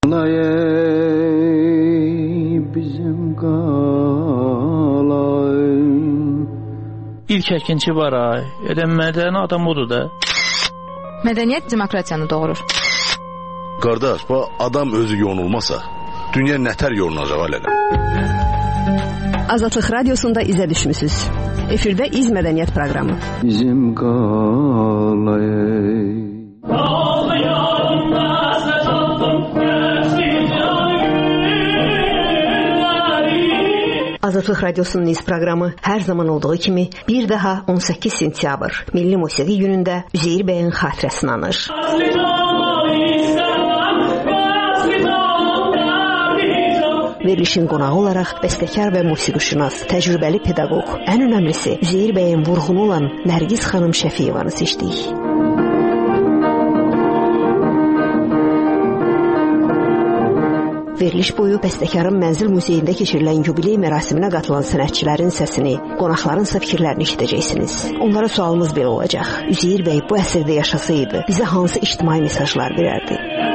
Bizim qalay. İlk əkinçi var ay. Mədəni adam odur da. Mədəniyyət demokratiyanı doğurur. Qardaş, bu adam özü yonulmasa, dünya nətər yolunacaq alələ? Azadlıq Radiosunda izə düşmüsünüz. Efirdə İz Mədəniyyət proqramı. Bizim qalay. Azadlıq Radiosunun İz proqramı hər zaman olduğu kimi bir daha 18 sentyabr Milli Musiqi günündə Üzeyir bəyin xatirəsini anır. Verilişin qonağı olaraq bəstəkar və musiqişünas, təcrübəli pedaqoq, ən önəmlisi Üzeyir bəyin vurğunu olan Nərgiz xanım Şəfiyevanı seçdik. Veriliş boyu bəstəkarın Mənzil Muzeyində keçirilən yubiley mərasiminə qatılan sənətçilərin səsini, qonaqlarınsa fikirlərini eşidəcəksiniz. Onlara sualımız belə olacaq. Üzeyir bəy bu əsrdə yaşasaydı, bizə hansı ictimai mesajlar verərdi?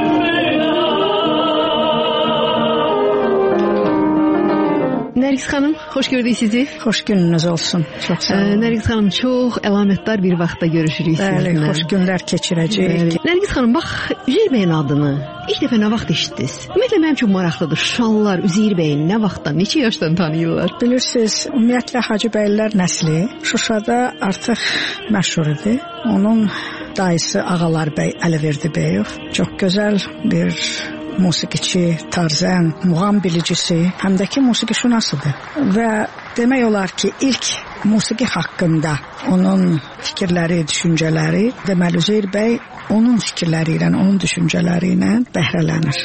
Nərgiz xanım, xoş gördük sizi. Xoş gününüz olsun. Çox sağ olun. Nərgiz xanım, çox əlamətdar bir vaxtda görüşürük sizinlə. Bəli, xoş günlər keçirəcəyik. Nərgiz xanım, bax, Üzeyir bəyin adını ilk dəfə nə vaxt eşitdiniz? Ümumiyyətlə, mənim üçün maraqlıdır. Şuşalılar Üzeyir bəyin nə vaxtdan, neçə yaşdan tanıyırlar? Bilirsiniz, ümumiyyətlə Hacı bəylər nəsli Şuşada artıq məşhur idi. Onun dayısı Ağalar bəy Əliverdi bəyov çox gözəl bir musiqiçi, tarzən, muğam bilicisi, həm də ki musiqişünasıdır. Və demək olar ki, ilk musiqi haqqında onun fikirləri, düşüncələri, deməli Üzeyir bəy onun fikirləri ilə, onun düşüncələri ilə bəhrələnir.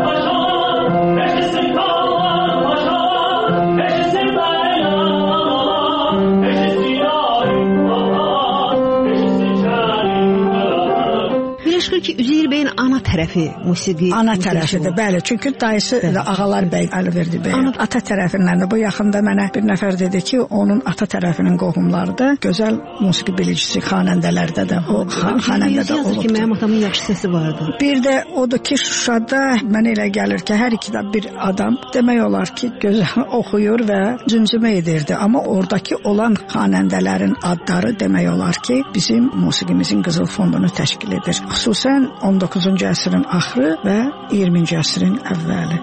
Məşğul ki, Üzeyir bəyin ana tərəfi musiqi. Ana tərəfidir, bəli. Çünki dayısı da Ağalar bəy Əliverdi bəy. Ata tərəfindən də bu yaxında mənə bir nəfər dedi ki, onun ata tərəfinin qohumları da gözəl musiqi bilicisi, xanəndələrdə də, o xanəndədə olubdur. Ki, mənim atamın yaxşı səsi vardı. Bir də odur ki, Şuşada mənə elə gəlir ki, hər iki də bir adam demək olar ki, gözəl oxuyur və cümcümə edirdi. Amma oradakı olan xanəndələrin adları demək olar ki, bizim musiqimizin qızıl fondunu təşkil edir. Xüsusən 19-cu əsrin axırı və 20-ci əsrin əvvəli.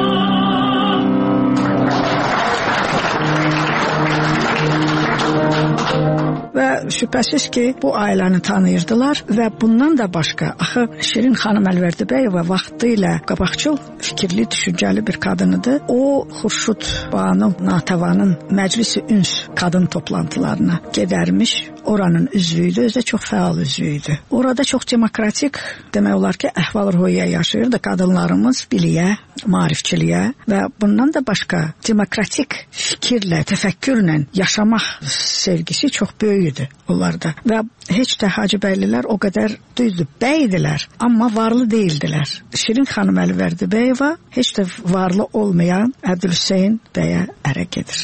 Və şübhəsiz ki, bu ailəni tanıyırdılar və bundan da başqa, axı Şirin xanım Əlvərdibəyova vaxtı ilə qabaqcıl, fikirli, düşüncəli bir qadınıdır. O, Xurşud Banu Natəvanın Məclis-i Üns qadın toplantılarına gedərmiş, oranın üzvüydü, özü də çox fəal üzvüydü. Orada çox demokratik, demək olar ki, əhval-ruhiyyə yaşayırdı qadınlarımız biliyə, maarifçiliyə və bundan da başqa demokratik fikirlə, təfəkkürlə yaşamaq sevgisi çox böyük idi onlarda. Və heç də Hacı bəylilər o qədər düzdür, bəydilər, amma varlı deyildilər. Şirin xanım Əlvərdibəyova heç də varlı olmayan Əbdülhüseyn bəyə ərə gedir.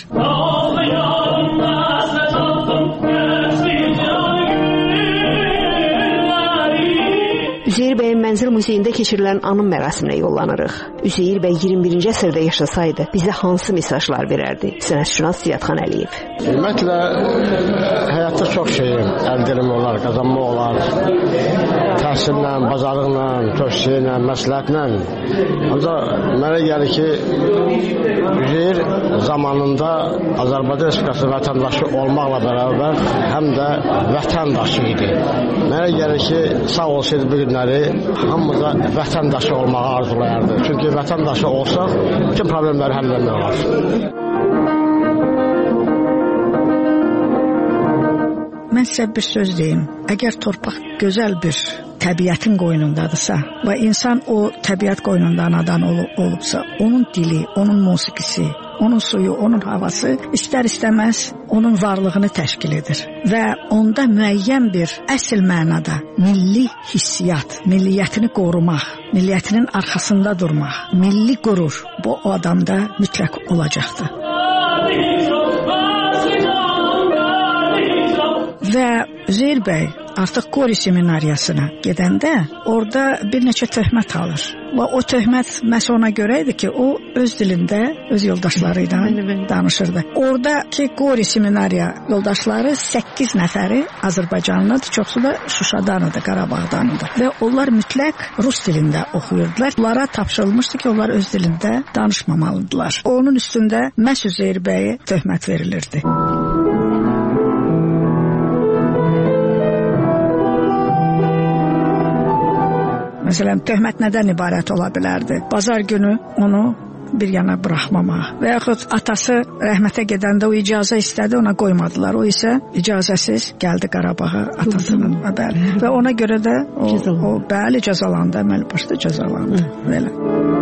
Üzeyir bəyin Mənzil Muzeyində keçirilən anım mərasiminə yollanırıq. Üzeyir bəy 21-ci əsrdə yaşasaydı, bizə hansı mesajlar verərdi? Sənətşünas Ziyadxan Əliyev. Ümumiyyətlə, həyatda çox şey əldə etmək olar, qazanmaq olar. Təhsillə, bacarıqla, tövsiyyə, məsləhətlə. Ancaq mənə gəlir ki, Üzeyir zamanında Azərbaycan Respublikası vətəndaşı olmaqla bərabər həm də vətəndaşı idi. Mənə gəlir ki, sağ olsaydı bu günləri hamımıza vətəndaşı olmağı arzulayardı. Çünki vətəndaşı olsaq, bütün problemləri həll etmək olar. Mən sizə bir söz deyim. Əgər torpaq gözəl bir təbiətin qoynundadırsa və insan o təbiət qoynunda anadan olubsa, onun dili, onun musiqisi, onun suyu, onun havası istər-istəməz onun varlığını təşkil edir. Və onda müəyyən bir əsl mənada milli hissiyat, milliyyətini qorumaq, milliyyətinin arxasında durmaq, milli qürur bu o adamda mütləq olacaqdır. Və Üzeyir bəy artıq Qori seminariyasına gedəndə orada bir neçə töhmət alır. Və o töhmət məhz ona görə idi ki, o öz dilində öz yoldaşları ilə danışırdı. Oradakı Qori seminariya yoldaşları 8 nəfəri Azərbaycanlıdır, çoxsu da Şuşadanıdır, Qarabağdanıdır. Və onlar mütləq rus dilində oxuyurdular. Onlara tapşırılmışdı ki, onlar öz dilində danışmamalıdırlar. Onun üstündə məhz Üzeyir bəyə töhmət verilirdi. Məsələn, töhmət nədən ibarət ola bilərdi? Bazar günü onu bir yana buraxmamaq və yaxud atası rəhmətə gedəndə o icazə istədi, ona qoymadılar. O isə icazəsiz gəldi Qarabağa atasının və ona görə də o bəli cəzalandı, əməli başda cəzalandı. Belə.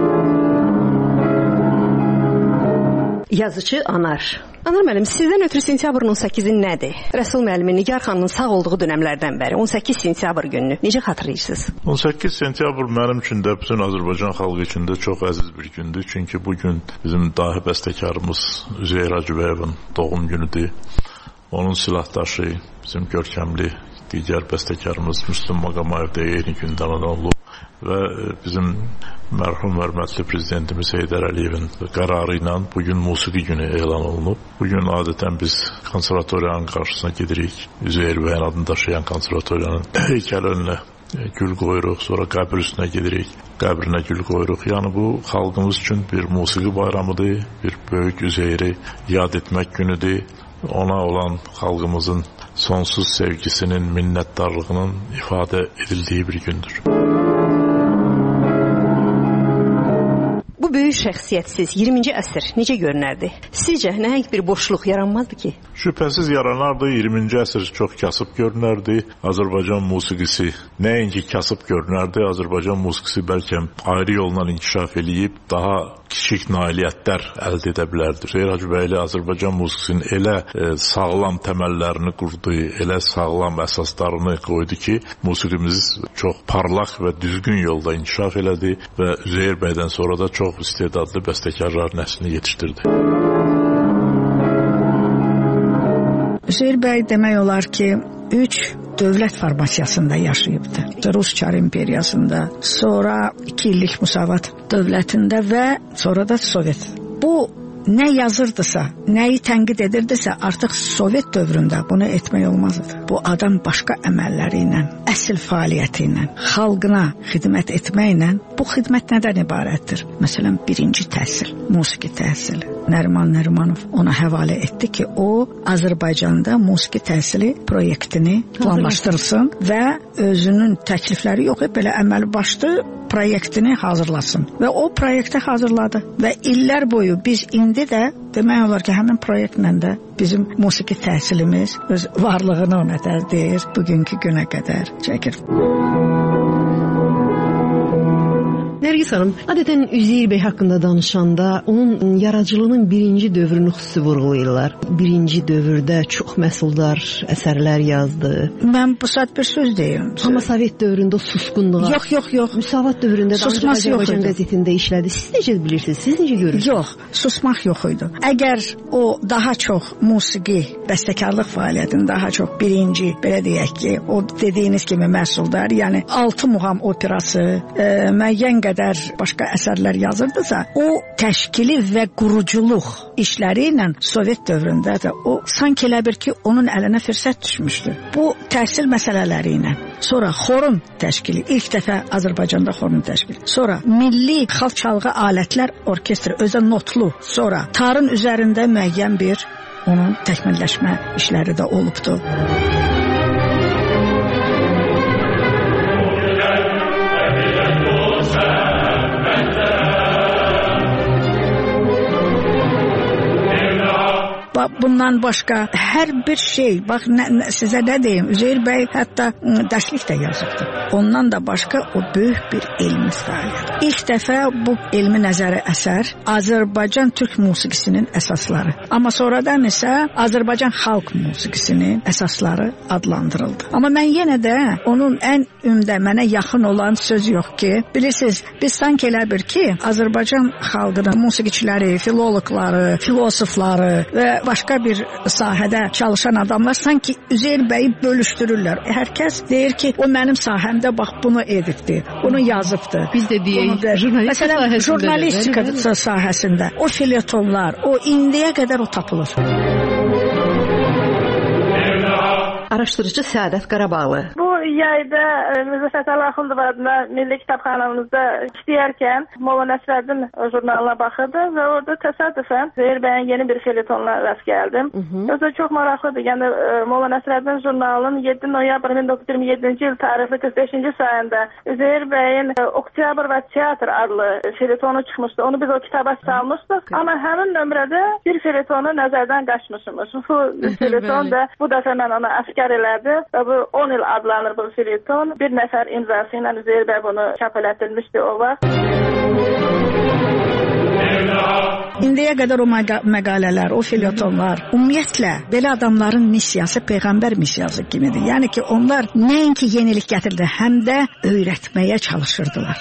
Yazıcı Anar. Anar müəllim, sizdən ötürü sentyabrın 18-i nədir? Rəsul müəllimin, Nigar xanımın sağ olduğu dönəmlərdən bəri 18 sentyabr gününü necə xatırlayırsınız? 18 sentyabr mənim üçün də bütün Azərbaycan xalqı üçün də çox əziz bir gündür. Çünki bu gün bizim dahi bəstəkarımız Üzeyir Hacıbəyevin doğum günüdür. Onun silahdaşı, bizim görkəmli digər bəstəkarımız Müslüm Maqamayev də eyni gündən olub. Və bizim mərhum hörmətli prezidentimiz Heydər Əliyevin qərarı ilə bugün musiqi günü elan olunub. Bugün adətən biz konservatoriyanın qarşısına gedirik. Üzeyir bəyin adını daşıyan konservatoriyanın heykəli önünə gül qoyuruq, sonra qəbr üstünə gedirik, qəbrinə gül qoyuruq. Yəni bu xalqımız üçün bir musiqi bayramıdır, bir böyük Üzeyiri yad etmək günüdür. Ona olan xalqımızın sonsuz sevgisinin, minnətdarlığının ifadə edildiyi bir gündür. Bu böyük şəxsiyyətsiz 20-ci əsr necə görünərdi? Sizcə nəhəng bir boşluq yaranmazdı ki? Şübhəsiz yaranardı. 20-ci əsr çox kasıb görünərdi. Azərbaycan musiqisi nəinki kasıb görünərdi, Azərbaycan musiqisi bəlkə ayrı yolla inkişaf eləyib daha kiçik nailiyyətlər əldə edə bilərdi. Üzeyir Hacıbəyli Azərbaycan musiqisinin elə sağlam təməllərini qurdu, elə sağlam əsaslarını qoydu ki, musiqimiz çox parlaq və düzgün yolda inkişaf elədi və Üzeyir bəydən sonra da çox istedadlı bəstəkarlar nəslini yetişdirdi. Üzeyir bəy demək olar ki, 3 dövlət formasiyasında yaşayıbdı. Rus Çar imperiyasında, sonra 2 illik Müsavat dövlətində və sonra da Sovet. Bu nə yazırdısa, nəyi tənqid edirdisə, artıq Sovet dövründə bunu etmək olmazdı. Bu adam başqa əməlləri ilə, əsl fəaliyyəti ilə, xalqına xidmət etməklə, bu xidmət nədən ibarətdir? Məsələn, birinci təhsil, musiqi təhsili. Nəriman Nərimanov ona həvalə etdi ki, o Azərbaycanda musiqi təhsili proyektini planlaşdırsın və özünün təklifləri yox, belə əməli başlı proyektini hazırlasın. Və o proyektə hazırladı və illər boyu biz indi də demək olar ki, həmin proyektlə də bizim musiqi təhsilimiz öz varlığını ona deyir, bugünkü günə qədər çəkir. Nərgiz xanım, adətən Üzeyir bəy haqqında danışanda onun yaradıcılığının birinci dövrünü xüsusi vurğulayırlar. Birinci dövrdə çox məhsuldar əsərlər yazdı. Mən bu saat bir söz deyim. Amma Sovet dövründə susqunluğa. Yox. Müsavat dövründə Azərbaycan qəzetində işlədi. Siz necə bilirsiniz? Siz necə görürsünüz? Yox, susmaq yox idi. Əgər o daha çox musiqi, bəstəkarlıq fəaliyyətini daha çox birinci, belə deyək ki, o dediyiniz kimi məhsuldar, yəni 6 muğam operası, müəyyən qədər başqa əsərlər yazırdısa, o təşkili və quruculuq işləri ilə Sovet dövründə də o sanki elə bir ki, onun əlinə fürsət düşmüşdü. Bu təhsil məsələləri ilə, sonra xorun təşkili, ilk dəfə Azərbaycanda xorun təşkili, sonra milli xalq çalğı alətlər orkestri, özə notlu, sonra tarın üzərində müəyyən bir onun təkmilləşmə işləri də olubdu. Bundan başqa hər bir şey, bax sizə nə deyim, Üzeyir bəy hətta dərslik də yazıbdı. Ondan da başqa o böyük bir elmi fəaliyyət. İlk dəfə bu elmi nəzəri əsər Azərbaycan türk musiqisinin əsasları. Amma sonradan isə Azərbaycan xalq musiqisinin əsasları adlandırıldı. Amma mən yenə də onun ən ümdə mənə yaxın olan söz yox ki, bilirsiniz, biz sanki elə bir ki, Azərbaycan xalqının musiqiçiləri, filoloqları, filosofları və başqa başqa bir sahədə çalışan adamlar sanki Üzeyir bəyi bölüşdürürlər. Hər kəs deyir ki, o mənim sahəmdə bax bunu edibdi, bunu yazıbdı. Biz də deyək, jurnalistika sahəsində o felyetonlar, o indiyə qədər o tapılır. Araşdırıcı Səadət Qarabağlı. Bu yayda Mirzə Fətəli Axundov adına Milli Kitabxanamızda işləyərkən Molla Nəsrəddin jurnalına baxırdı və orada təsadüfən Üzeyir bəyin yeni bir felyetonuna rast gəldim. Özü çox maraqlıdır. Yəni Molla Nəsrəddin jurnalının 7 noyabr 1927-ci il tarixli 45-ci sayında Üzeyir bəyin Oktyabr və Teatr adlı felyetonu çıxmışdı. Onu biz o kitaba salmışdıq. Amma həmin nömrədə bir felyetonu nəzərdən qaçmışıq. Bu felyeton da bu dəfə mən ona əskər elədi və bu 10 il adlanır bu felyeton. Bir nəfər imzası ilə Üzeyir bəy bunu çap elətdirmişdi o vaxt. İndiyə qədər o məqalələr, o felyetonlar, ümumiyyətlə belə adamların missiyası Peyğəmbər missiyası kimidir. Yəni ki, onlar nəinki yenilik gətirdi, həm də öyrətməyə çalışırdılar.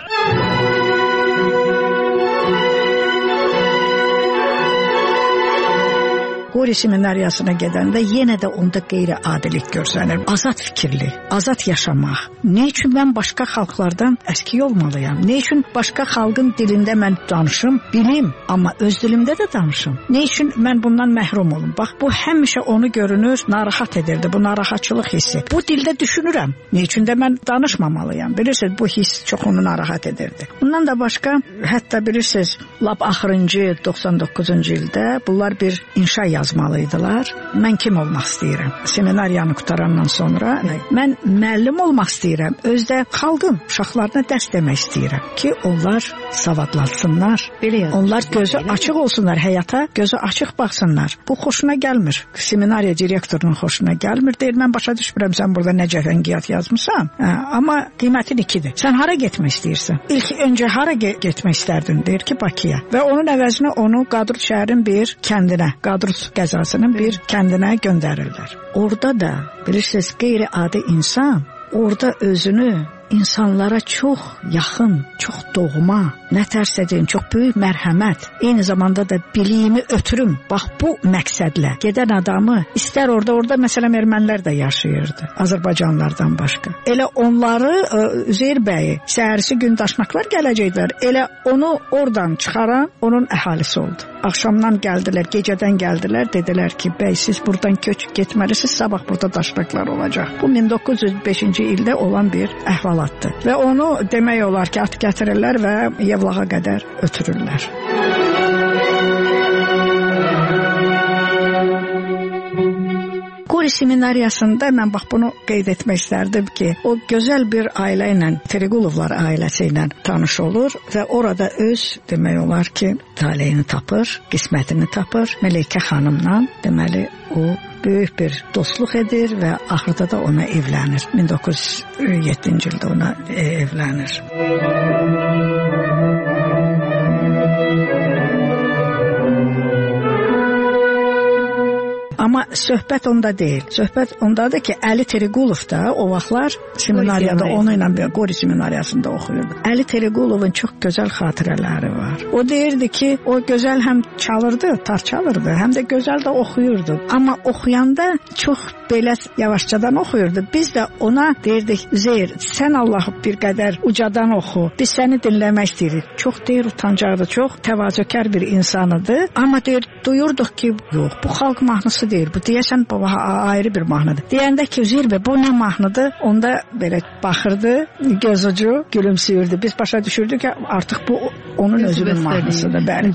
Qori seminariyasına gedəndə yenə də onda qeyri-adilik görsənir. Azad fikirli, azad yaşamaq. Nə üçün mən başqa xalqlardan əski olmalıyam? Nə üçün başqa xalqın dilində mən danışım, bilim, amma öz dilimdə də danışım? Nə üçün mən bundan məhrum olum? Bax, bu həmişə onu görünür, narahat edirdi, bu narahatçılıq hissi. Bu dildə düşünürəm, nə üçün də mən danışmamalıyam? Bilirsiniz, bu hiss çox onu narahat edirdi. Bundan da başqa, hətta bilirsiniz, lap axırıncı 99-cu ildə bunlar bir inşa yazmalıydılar. Mən kim olmaq istəyirəm? Seminariyanı qutarandan sonra mən müəllim olmaq istəyirəm. Özdə xalqın uşaqlarına dərs demək istəyirəm ki, onlar savadlansınlar. Onlar gözü açıq olsunlar həyata, gözü açıq baxsınlar. Bu xoşuna gəlmir. Seminariya direktorunun xoşuna gəlmir. Deyir, mən başa düşmürəm sən burada nə cəfəngiyyat yazmısan. Amma qiymətin ikidir. Sən hara getmək istəyirsən? İlk öncə hara getmək istərdin? Deyir ki, Bakıya. Və onun əvəzinə onu Qadrut şəhərin bir kəndinə, Qadrut qəzasının bir kəndinə göndərirlər. Orada da bilirsiniz, qeyri-adi insan orada özünü insanlara çox yaxın, çox doğma, nə tərs edin, çox böyük mərhəmət, eyni zamanda da biliyimi ötürüm. Bax, bu məqsədlə gedən adamı istər orada məsələn ermənilər də yaşayırdı, Azərbaycanlardan başqa. Elə onları Üzeyir bəyi səhərisi gün daşnaqlar gələcəklər, elə onu oradan çıxaran onun əhalisi oldu. Axşamdan gəldilər, gecədən gəldilər, dedilər ki, bəy siz buradan köçüb getməlisiniz, sabah burada daşnaqlar olacaq. Bu 1905-ci ildə olan bir əhvalatdır. Və onu demək olar ki, at gətirirlər və Yevlağa qədər ötürürlər. Qori seminariyasında mən bax bunu qeyd etmək istərdim ki, o gözəl bir ailə ilə, Feriqulovlar ailəsi ilə tanış olur və orada öz demək olar ki, taleyini tapır, qismətini tapır. Mələykə xanımla deməli o böyük bir dostluq edir və axırda da ona evlənir. 1907-ci ildə ona evlənir. Amma söhbət onda deyil. Söhbət ondadır ki, Əli Teriqulov da o vaxtlar seminariyada onu ilə Qori seminariyasında oxuyurdu. Əli Teriqulovun çox gözəl xatirələri var. O deyirdi ki, o gözəl həm çalırdı, tar çalırdı, həm də gözəl də oxuyurdu. Amma oxuyanda çox belə yavaşcadan oxuyurdu. Biz də ona deyirdik, Üzeyir, sən Allahı bir qədər ucadan oxu, biz səni dinləmək istəyirik. Çox deyir, utancaqdı, çox təvazökar bir insanıdır. Amma deyir, duyurduq ki, yox, bu xalq mahnısı deyir, bu deyəsən ayrı bir mahnıdır. Deyəndə ki, Üzeyir bəy, bu nə mahnıdır? Onda belə baxırdı, göz ucu gülümsüyürdü. Biz başa düşürdük ki, artıq bu onun özünün mahnısıdır. Bəli.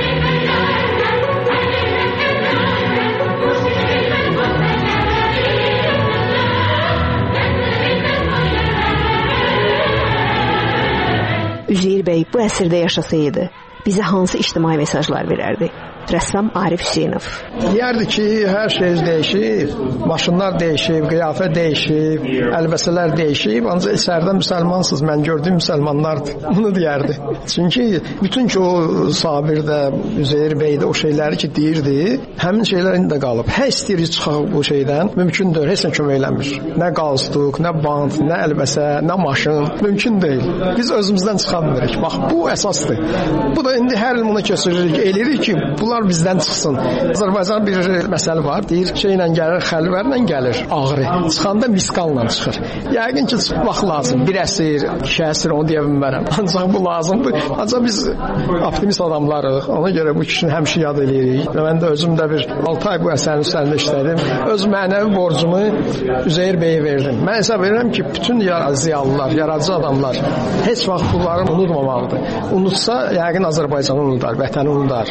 Üzeyir bəy bu əsrdə yaşasaydı, bizə hansı ictimai mesajlar verərdi? Rəssam Arif Hüseynov. Deyərdi ki, hər şey dəyişib, maşınlar dəyişib, qiyafət dəyişib, əlbəsələr dəyişib, ancaq içəridə müsəlmansınız, mən gördüyüm müsəlmanlardır. Bunu deyərdi. Çünki bütün ki o Sabir də, Üzeyir bəy də o şeyləri ki deyirdi, həmin şeylər indi də qalıb. Hər istəyirik çıxaq bu şeydən, mümkün deyil, heç nə kömək eləmir. Nə qalstuk, nə band, nə əlbəsə, nə maşın, mümkün deyil. Biz özümüzdən çıxa bilirik. Bax, bu əsasdır. Bu da indi hər il bunu keçiririk, eləyirik ki, bunlar Bunlar bizdən çıxsın. Azərbaycan bir məsələ var, deyir, şeylə gəlir, xəlvərlə gəlir, ağrı. Çıxanda miskalla çıxır. Yəqin ki, çıxmaq lazım. Bir əsir, 2 əsir, onu deyə bilmərəm. Ancaq bu lazımdır. Ancaq biz optimist adamlarıq. Ona görə bu kişini həmişə yad edirik. Və mən də özüm də bir 6 ay bu əsərin üstərində işlədim. Öz mənəvi borcumu Üzeyir bəyə verdim. Mən hesab edirəm ki, bütün ziyalılar, yaradıcı adamlar heç vaxt bunları unutmamalıdır. Unutsa, yəqin Azərbaycanı unutar, vətəni unutar.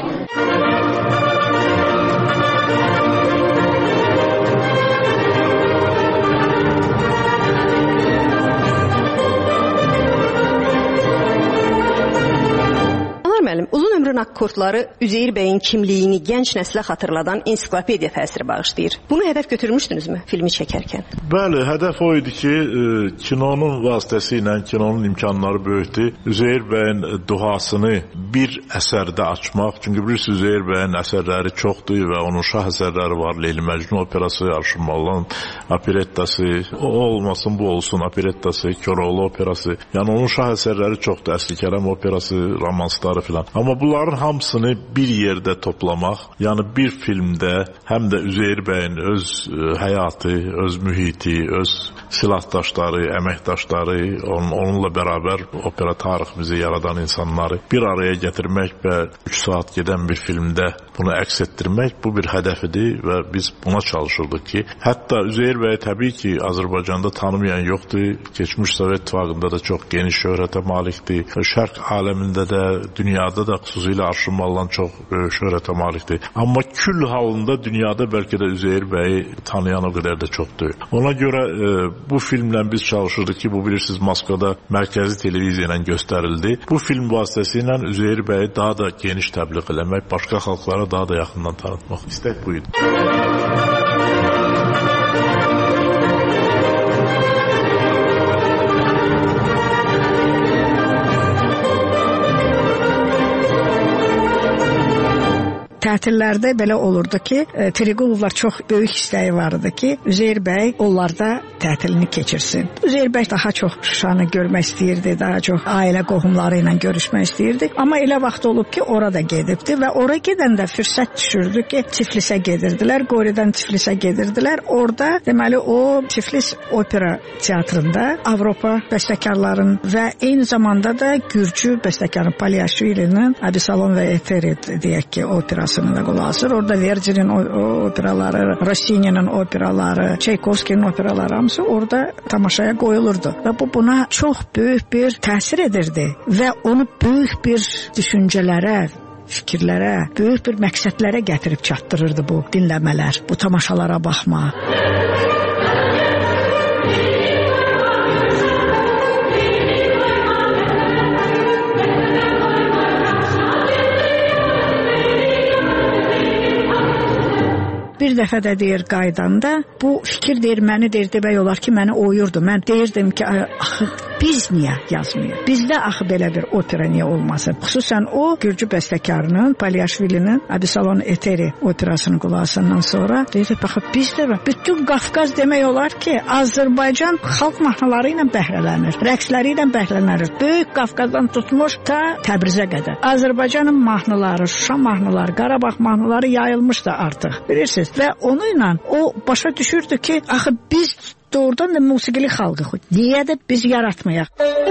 Müəllim, uzun ömrün akkordları Üzeyir bəyin kimliyini gənc nəslə xatırladan ensiklopediya təsiri bağışlayır. Bunu hədəf götürmüşdünüzmü filmi çəkərkən? Bəli, hədəf o idi ki, kinonun vasitəsilə, kinonun imkanları böyükdür. Üzeyir bəyin duhasını bir əsərdə açmaq. Çünki bilirsiniz, Üzeyir bəyin əsərləri çoxdur və onun şah əsərləri var. Leyli Məcnun operası, Arşın Mallan operettası, o olmasın, bu olsun operettası, Koroğlu operası. Yəni onun şah əsərləri çoxdur. Əsli Kərəm operası, romansları filan. Amma bunların hamısını bir yerdə toplamaq, yəni bir filmdə həm də Üzeyir bəyin öz həyatı, öz mühiti, öz silahdaşları, əməkdaşları, onunla bərabər opera tariximizi yaradan insanları bir araya gətirmək və 3 saat gedən bir filmdə bunu əks etdirmək bu bir hədəfidir və biz buna çalışırdıq ki, hətta Üzeyir bəy təbii ki, Azərbaycanda tanımayan yoxdur, keçmiş Sovet İttifaqında da çox geniş şöhrətə malikdir, şərq aləmində də, dünyada da xüsusilə Arşın Mallan çox böyük şöhrətə malikdir. Amma kül halında dünyada bəlkə də Üzeyir bəyi tanıyan o qədər də çoxdur. Ona görə bu filmlə biz çalışırdıq ki, bu bilirsiniz Moskvada mərkəzi televiziya ilə göstərildi. Bu film vasitəsilə Üzeyir bəyi daha da geniş təbliğ eləmək, başqa xalqlara daha da yaxından tanıtmaq istək bu idi. Tətillərdə belə olurdu ki, Triqulovlar çox böyük istəyi vardı ki, Üzeyir bəy onlarda tətilini keçirsin. Üzeyir bəy daha çox Şuşanı görmək istəyirdi, daha çox ailə qohumları ilə görüşmək istəyirdi. Amma elə vaxt olub ki, orada gedibdi və ora gedəndə fürsət düşürdü ki, Tiflisə gedirdilər, Qoridən Tiflisə gedirdilər. Orada deməli o Tiflis opera teatrında Avropa bəstəkarların və eyni zamanda da Gürcü bəstəkarın Palyashvilinin Abisalon və Eteri deyək ki, operası da qulaq asır. Orada Verdi'nin operaları, Rossini'nin operaları, Çaykovskinin operaları hamısı orada tamaşaya qoyulurdu. Və bu buna çox böyük bir təsir edirdi və onu böyük bir düşüncələrə, fikirlərə, böyük bir məqsədlərə gətirib çatdırırdı bu dinləmələr, bu tamaşalara baxma. Bir dəfə də deyir qaydanda, bu fikir deyir, məni deyir, demək olar ki, məni oyurdu. Mən deyirdim ki, axı biz niyə yazmıyıq? Bizdə axı belə bir opera niyə olmasın? Xüsusən o, Gürcü bəstəkarının, Palyashvilinin Abisalon Eteri operasını qulaqasandan sonra deyir, baxı bizdə bütün Qafqaz demək olar ki, Azərbaycan xalq mahnıları ilə bəhrələnir, rəqsləri ilə bəhrələnir. Böyük Qafqazdan tutmuş ta Təbrizə qədər. Azərbaycanın mahnıları, Şuşa mahnıları, Qarabağ mahnıları yayılmışdı artıq. Bilirsiniz? Və onunla o başa düşürdü ki, axı biz doğrudan da musiqili xalqıq. Niyə də biz yaratmayaq?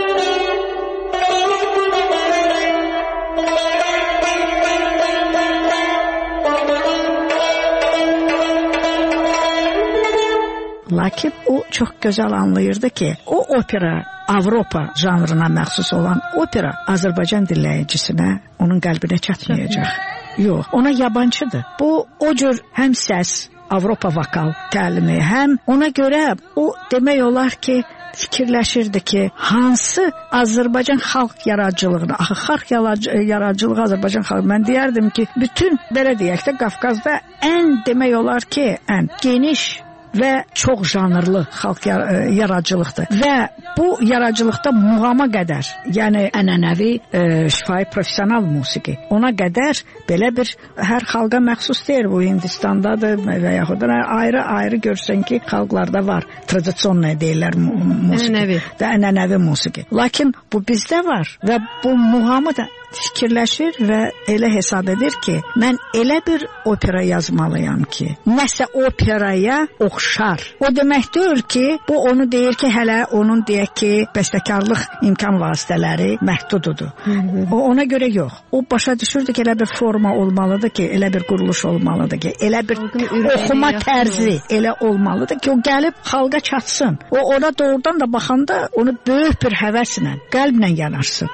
Lakin o çox gözəl anlayırdı ki, o opera Avropa janrına məxsus olan opera Azərbaycan dinləyicisinə, onun qəlbinə çatmayacaq. Yox, ona yabancıdır. Bu, o cür həm səs, Avropa vokal təlimi, həm ona görə o demək olar ki, fikirləşirdi ki, hansı Azərbaycan xalq yaradıcılığını, axı xalq yaradıcılığı Azərbaycan xalq, mən deyərdim ki, bütün, belə deyək də, Qafqazda ən demək olar ki, ən geniş və çox janrlı xalq yaradıcılıqdır. Və bu yaradıcılıqda muğama qədər, yəni ənənəvi, şifahi professional musiqi, ona qədər belə bir hər xalqa məxsus deyil. Bu Hindistandadır və yaxud da ayrı-ayrı görsən ki, xalqlarda var. Tradisiyon deyirlər musiqi. Ənənəvi musiqi. Lakin bu bizdə var və bu muğamı da fikirləşir və elə hesab edir ki, mən elə bir opera yazmalıyam ki, nəsə operaya oxşar. O demək deyil ki, bu onu deyir ki, hələ onun deyək ki, bəstəkarlıq imkan vasitələri məhdududur. O ona görə yox. O başa düşürdü ki, elə bir forma olmalıdır ki, elə bir quruluş olmalıdır ki, elə bir oxuma tərzi elə olmalıdır ki, o gəlib xalqa çatsın. O ona doğrudan da baxanda onu böyük bir həvəslə, qəlblə yanarsın.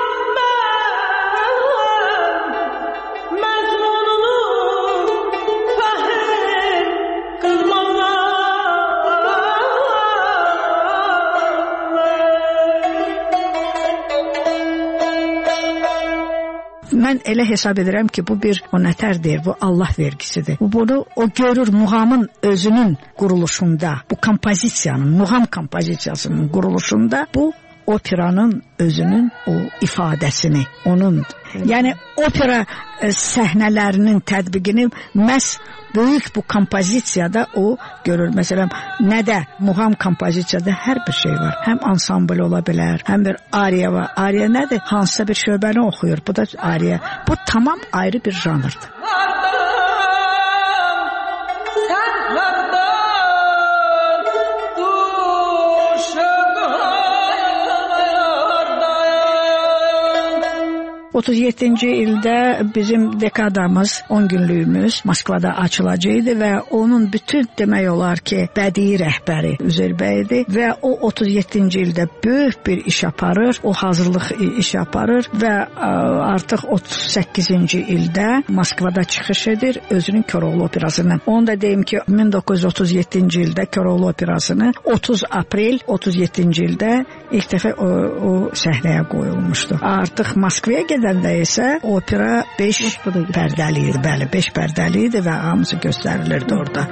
Mən elə hesab edirəm ki, bu bir o nətərdir, bu Allah vergisidir. Bunu o görür muğamın özünün quruluşunda, bu kompozisiyanın, muğam kompozisiyasının quruluşunda bu operanın özünün o ifadəsini, onun, yəni opera səhnələrinin tətbiqini məhz böyük bu kompozisiyada o görür. Məsələn, nədə? Muğam kompozisiyada hər bir şey var. Həm ansambl ola bilər, həm bir ariya var. Ariya nədir? Hansısa bir şöbəni oxuyur. Bu da ariya. Bu tamam ayrı bir janrdır. Otuz 7-ci ildə bizim dekadamız, 10 günlüyümüz Moskvada açılacaqdı və onun bütün demək olar ki, bədii rəhbəri Üzeyir bəy idi və o 37-ci ildə böyük bir iş aparır, o hazırlıq iş aparır və artıq 38-ci ildə Moskvada çıxış edir özünün Koroğlu operasını. Onu da deyim ki, 1937-ci ildə Koroğlu operasını 30 aprel 37-ci ildə ilk dəfə o səhnəyə qoyulmuşdu. Artıq Moskvaya gedəndə isə opera 5 pərdəli idi, bəli, 5 pərdəli idi və hamısı göstərilirdi orada.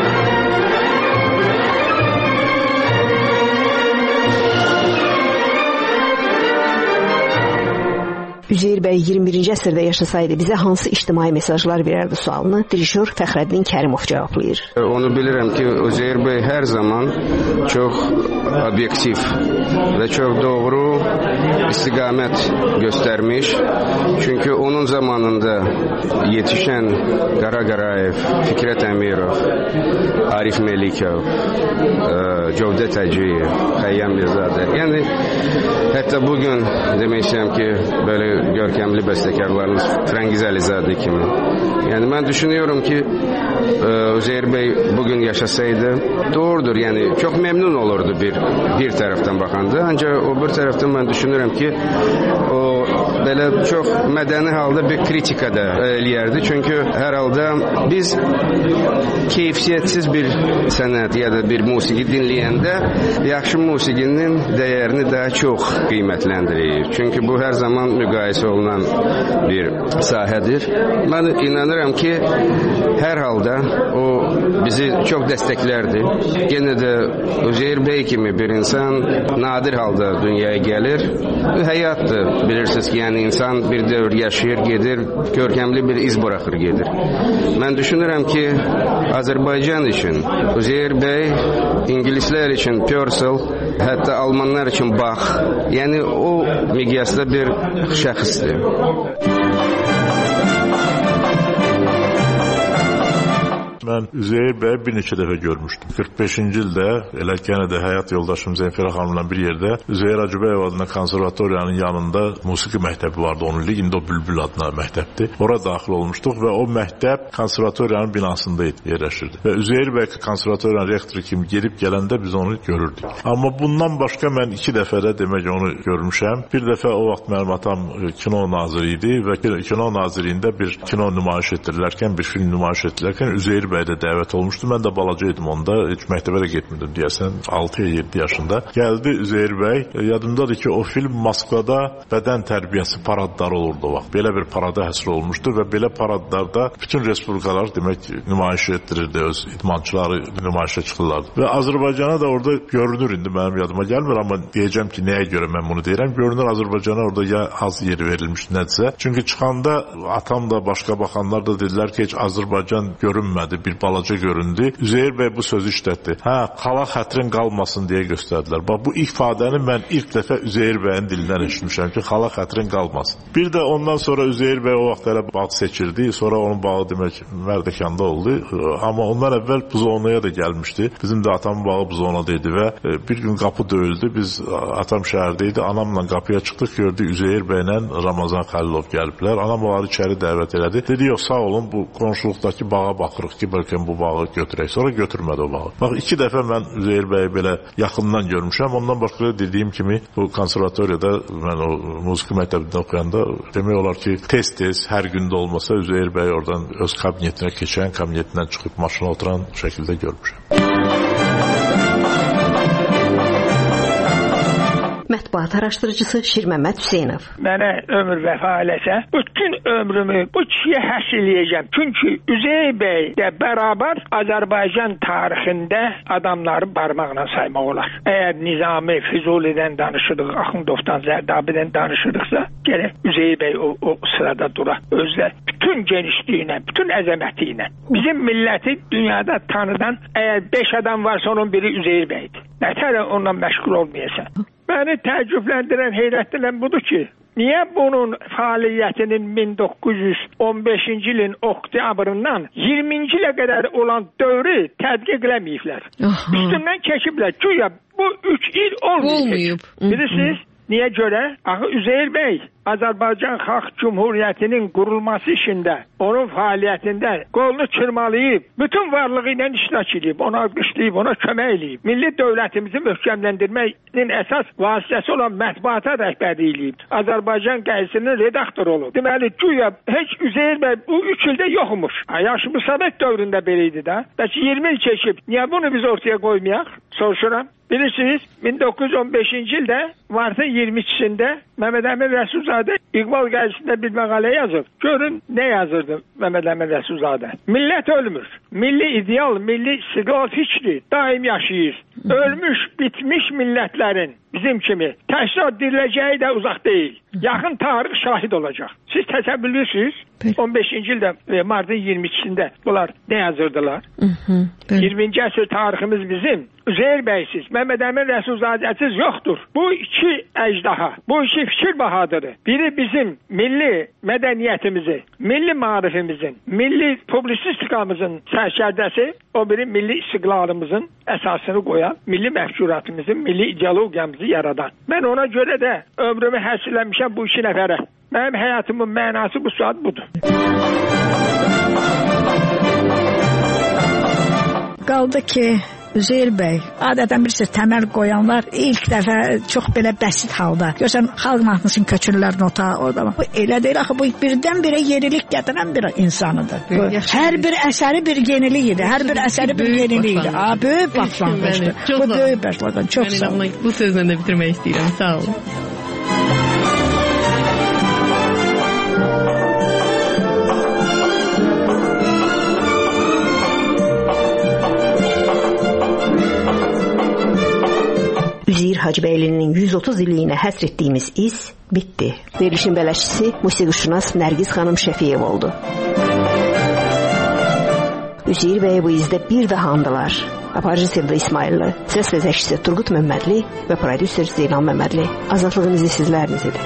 Üzeyir bəy 21-ci əsrdə yaşasaydı bizə hansı ictimai mesajlar verərdi sualını dirişör Fəxrəddin Kərimov cavablayır. Onu bilirəm ki, Üzeyir bəy hər zaman çox obyektiv və çox doğru istiqamət göstərmiş. Çünki onun zamanında yetişən Qara Qarayev, Fikrət Əmirov, Arif Melikov, Cövdət Hacıyev, Xəyyam Mirzadə. Yəni, hətta bugün demək istəyəm ki, böyle görkemli bestəkarlarımız Frəngiz Əlizadə kimi. Yəni mən düşünüyorum ki, Üzeyir bəy bugün yaşasaydı doğrudur. Yəni çox memnun olurdu bir tərəfdən baxanda. Ancaq o bir tərəfdən mən düşünürəm ki, o belə çox mədəni halda bir kritika da eləyərdi. Çünki hər halda biz keyfiyyətsiz bir sənət ya da bir musiqi dinləyəndə yaxşı musiqinin dəyərini daha çox qiymətləndiririk. Çünki bu hər zaman müqayisə olunan bir sahədir. Mən inanıram ki, hər halda o bizi çox dəstəklərdi. Yenə də Üzeyir bəy kimi bir insan nadir halda dünyaya gəlir. Həyatdır, bilirsiniz ki, yəni insan bir dövr yaşayır, gedir, görkəmli bir iz bırakır, gedir. Mən düşünürəm ki, Azərbaycan üçün Üzeyir bəy, İngilislər üçün Purcell, hətta Almanlar üçün Bach, yəni o miqyasda bir şəxsdir. Mən Üzeyir bəy bir neçə dəfə görmüşdüm. 45-ci ildə elə yenə də həyat yoldaşım Zənfira xanımla bir yerdə Üzeyir Hacıbəyov adına konservatoriyanın yanında musiqi məktəbi vardı. Onun ilk indi o Bülbül adına məktəbdir. Ora daxil olmuşduq və o məktəb konservatoriyanın binasında yerləşirdi. Və Üzeyir bəy konservatoriyanın rektoru kimi gelib gələndə biz onu görürdük. Amma bundan başqa mən 2 dəfə də demək onu görmüşəm. Bir dəfə o vaxt mənim atam kino naziri idi və kino nazirliyində bir kino nümayiş etdirilərkən, bir film nümayiş etdirilərkən Üzeyir bəy də dəvət olmuşdu. Mən də balaca idim onda. Heç məktəbə də getmirdim deyəsən. 6-7 yaşında. Gəldi Üzeyir bəy. Yadımdadır ki, o film Moskvada bədən tərbiyəsi paradları olurdu o vaxt. Belə bir parada həsr olmuşdu və belə paradlarda bütün respublikalar demək nümayiş etdirirdi. Öz idmançıları nümayişə çıxırlardı. Və Azərbaycana da orada görünür indi mənim yadıma gəlmir, amma deyəcəm ki, nəyə görə mən bunu deyirəm. Görünür Azərbaycana orada ya az yer verilmiş nədirsə. Çünki çıxanda atam da başqa baxanlar da dedilər ki, heç Azərbaycan görünmədi. bir balaca göründü. Üzeyir bəy bu sözü işlətdi. Xala xətrin qalmasın deyə göstərdilər. Bax, bu ifadəni mən ilk dəfə Üzeyir bəyin dilindən eşitmişəm ki, xala xətrin qalmasın. Bir də ondan sonra Üzeyir bəy o vaxt elə bağ seçirdi. Sonra onun bağı demək Mərdəkanda oldu. Amma ondan əvvəl Buzovnaya da gəlmişdi. Bizim də atamın bağı Buzovnada idi və bir gün qapı döyüldü. Biz atam şəhərdə idi. Anamla qapıya çıxdıq, gördük Üzeyir bəylə Ramazan Xəlilov gəliblər. Anam onları içəri dəvət elədi. Dedi, yox, sağ olun, bu qonşuluqdakı bağa baxırıq ki, bəlkə bu bağı götürək. Sonra götürmədi o bağı. Bax, 2 dəfə mən Üzeyir bəyi belə yaxından görmüşəm. Ondan başqa dediyim kimi, bu konservatoriyada mən o musiqi məktəbində oxuyanda demək olar ki, tez-tez, hər gündə olmasa Üzeyir bəy oradan öz kabinetinə keçən, kabinetindən çıxıb maşına oturan şəkildə görmüşəm. Mətbuat araşdırıcısı Şirməmməd Hüseynov. Mənə ömür vəfa eləsə, bütün ömrümü bu kişiyə həsr eləyəcəm. Çünki Üzeyir bəy də bərabər Azərbaycan tarixində adamları barmaqla saymaq olar. Əgər Nizami, Füzulidən danışırıq, Axundovdan, Zərdabidən danışırıqsa, gərək Üzeyir bəy o sırada dura. Özlə bütün genişliyinə, bütün əzəməti ilə. Bizim milləti dünyada tanıdan əgər 5 adam varsa onun biri Üzeyir bəydir. Nətər onunla məşğul olmayasan. Məni təəccübləndirən, heyrətləndirən budur ki, niyə bunun fəaliyyətinin 1915-ci ilin oktyabrından 20-ci ilə qədər olan dövrü tədqiq eləməyiblər. Üstündən keçiblər. Güya bu 3 il olmayıb. Bilirsiniz? Niyə görə? Axı Üzeyir bəy Azərbaycan Xalq Cumhuriyyətinin qurulması işində, onun fəaliyyətində qolunu çırmalayıb, bütün varlığı ilə iştirak edib, ona alqışlayıb, ona kömək edib. Milli dövlətimizi möhkəmləndirməyin əsas vasitəsi olan mətbuata rəhbərlik edib. Azərbaycan qəzetinin redaktoru olub. Deməli, güya heç Üzeyir bəy bu 3 ildə yoxmuş. Yaşımı Sovet dövründə belə idi də. Bəlkə 20 il keçib. Niyə bunu biz ortaya qoymayaq? Soruşuram. Bilirsiniz, 1915-ci ildə martın 22-sində Məhəmməd Əmin Rəsulzadə İqbal qəzetində bir məqalə yazıb. Görün, nə yazırdı Məhəmməd Əmin Rəsulzadə? Millət ölmür. Milli ideal, milli istiqlal fikri daim yaşayır. Ölmüş, bitmiş millətlərin bizim kimi təkrar diriləcəyi də uzaq deyil. Yaxın tarix şahid olacaq. Siz təsəvvür edirsiniz? 15-ci ildə martın 22-sində bunlar nə yazırdılar? 20-ci əsr tariximiz bizim Üzeyir bəysiz, Məhəmməd Əmin Rəsulzadəsiz yoxdur. Bu 2 əcdaha, bu 2 fikir bahadırı. Biri bizim milli mədəniyyətimizi, milli maarifimizin, milli publisistikamızın sərkərdəsi, o biri milli istiqlalımızın əsasını qoyan, milli məfkuratımızın, milli ideologiyamızı yaradan. Mən ona görə də ömrümü həsrləmişəm bu 2 nəfərə. Mənim həyatımın mənası bu saat budur. Qaldı ki, Üzeyir bəy, adətən bilirsiniz, təməl qoyanlar ilk dəfə çox belə bəsit halda. Görsən, xalq mahnısının köçürlər nota orada. Bu elə deyil, axı bu birdən-birə yenilik gətirən bir insanıdır. Hər bir əsəri bir yenilik idi. Hər bir əsəri bir yenilik idi. Böyük başlanmışdır. Bu böyük başlanmışdır. Çox sağ olun. Bu sözlə də bitirmək istəyirəm. Sağ olun. Üzeyir Hacıbəylinin 130 illiyinə həsr etdiyimiz iz bitdi. Verilişin bələdçisi musiqişünas Nərgiz xanım Şəfiyev oldu. Üzeyir bəy bu izdə bir daha andılar. Aparıcı Sevda İsmailli, səs və zəkçisi Turqut Məmmədli və prodüser Zeynal Məmmədli. Azadlığın izi sizlərinizidir.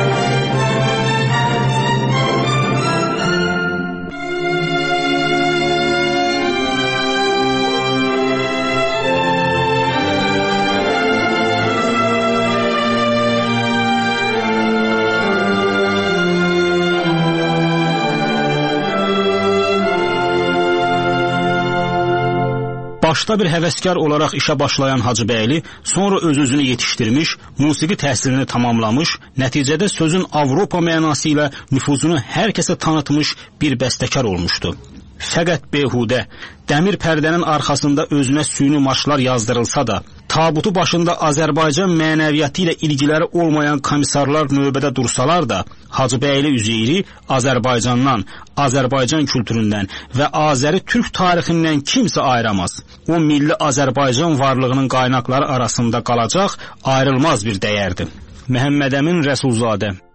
Başda bir həvəskar olaraq işə başlayan Hacıbəyli sonra öz-özünü yetişdirmiş, musiqi təhsilini tamamlamış, nəticədə sözün Avropa mənası ilə nüfuzunu hər kəsə tanıtmış bir bəstəkar olmuşdu. Fəqət behudə, dəmir pərdənin arxasında özünə süni marşlar yazdırılsa da, tabutu başında Azərbaycan mənəviyyatı ilə ilgiləri olmayan komissarlar növbədə dursalar da, Hacıbəyli Üzeyri Azərbaycandan, Azərbaycan kültüründən və Azəri Türk tarixindən kimsə ayıramaz. O milli Azərbaycan varlığının qaynaqları arasında qalacaq ayrılmaz bir dəyərdir. Məhəmməd Əmin Rəsulzadə